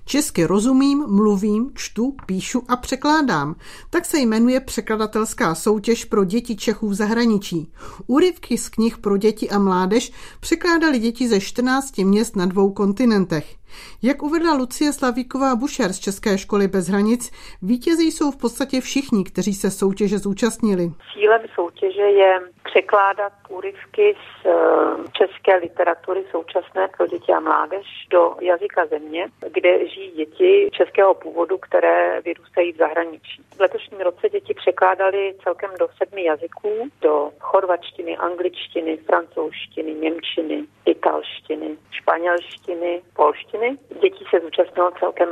Česky rozumím, mluvím, čtu, píšu a překládám. Tak se jmenuje překladatelská soutěž pro děti Čechů v zahraničí. Úryvky z knih pro děti a mládež překládali děti ze 14 měst na 2 kontinentech. Jak uvedla Lucie Slavíková-Bušer z České školy bez hranic, vítězi jsou v podstatě všichni, kteří se soutěže zúčastnili. Cílem soutěže je překládat úryvky z české literatury současné pro děti a mládež do jazyka země, kde žijí děti českého původu, které vyrůstají v zahraničí. V letošním roce děti překládali celkem do 7 jazyků, do chorvatštiny, angličtiny, francouzštiny, němčiny, italštiny, španělštiny, polštiny. Dětí se zúčastnilo celkem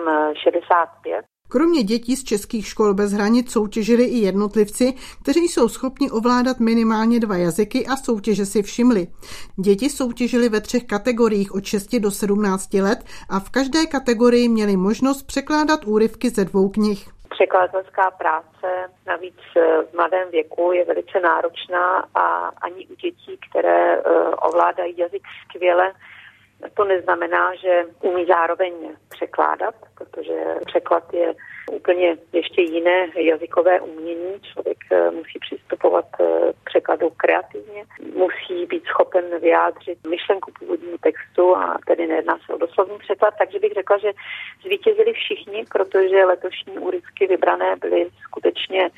65. Kromě dětí z českých škol bez hranic soutěžili i jednotlivci, kteří jsou schopni ovládat minimálně 2 jazyky a soutěže si všimli. Děti soutěžili ve 3 kategoriích od 6 do 17 let a v každé kategorii měli možnost překládat úryvky ze 2 knih. Překladatelská práce navíc v mladém věku je velice náročná a ani u dětí, které ovládají jazyk skvěle, to neznamená, že umí zároveň překládat, protože překlad je úplně ještě jiné jazykové umění. Člověk musí přistupovat k překladu kreativně, musí být schopen vyjádřit myšlenku původního textu a tedy nejedná se o doslovný překlad, takže bych řekla, že zvítězili všichni, protože letošní úryvky vybrané byly skutečně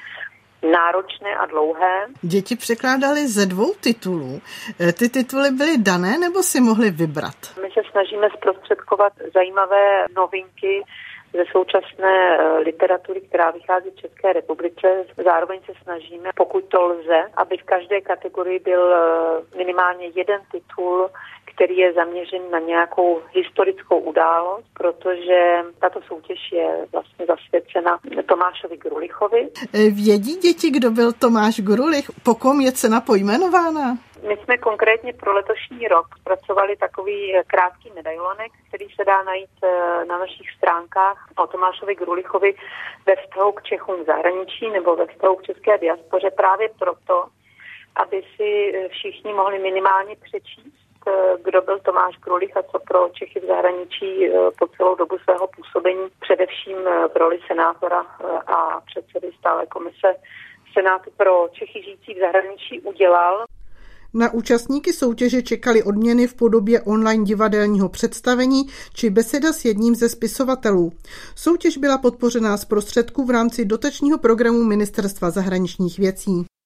náročné a dlouhé. Děti překládali ze 2 titulů. Ty tituly byly dané nebo si mohli vybrat? My se snažíme zprostředkovat zajímavé novinky ze současné literatury, která vychází v České republice. Zároveň se snažíme, pokud to lze, aby v každé kategorii byl minimálně 1 titul, který je zaměřen na nějakou historickou událost, protože tato soutěž je vlastně zasvěcena Tomášovi Grulichovi. Vědí děti, kdo byl Tomáš Grulich? Po kom je cena pojmenována? My jsme konkrétně pro letošní rok zpracovali takový krátký medailonek, který se dá najít na našich stránkách o Tomášovi Grulichovi ve vztahu k Čechům v zahraničí nebo ve vztahu k české diaspoře právě proto, aby si všichni mohli minimálně přečíst, kdo byl Tomáš Grulich a co pro Čechy v zahraničí po celou dobu svého působení, především v roli senátora a předsedy stále komise Senátu pro Čechy žijící v zahraničí udělal. Na účastníky soutěže čekaly odměny v podobě online divadelního představení či beseda s jedním ze spisovatelů. Soutěž byla podpořena z prostředků v rámci dotačního programu Ministerstva zahraničních věcí.